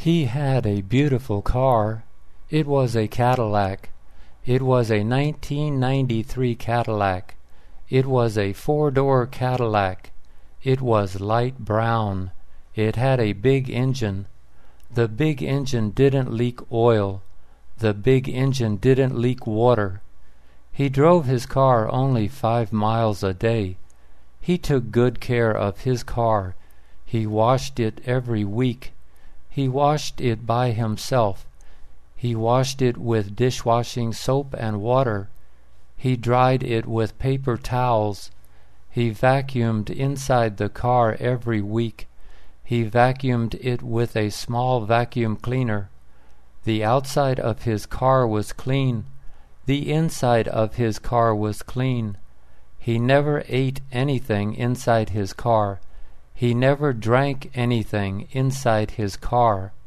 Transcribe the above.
He had a beautiful car. It was a Cadillac. It was a 1993 Cadillac. It was a four-door Cadillac. It was light brown. It had a big engine. The big engine didn't leak oil. The big engine didn't leak water. He drove his car only 5 miles a day. He took good care of his car. He washed it every week. He washed it by himself. He washed it with dishwashing soap and water. He dried it with paper towels. He vacuumed inside the car every week. He vacuumed it with a small vacuum cleaner. The outside of his car was clean. The inside of his car was clean. He never ate anything inside his car. He never drank anything inside his car.